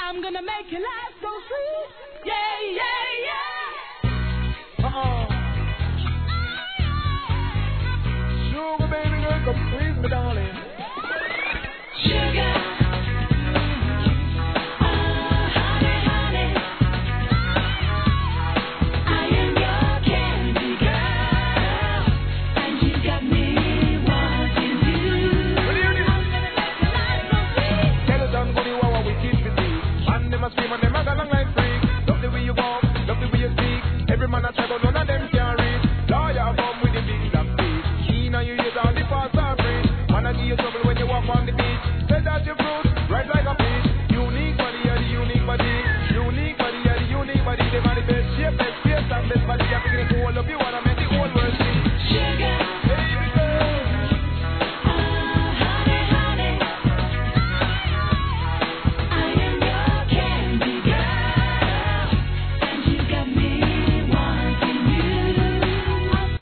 I'm gonna make your life so sweet. Yeah, yeah, yeah. Sugar baby girl, come squeeze me, darling. Sugar. Scream and them a gonna like freak. Love the way you walk, love the way you speak. Every man a try but none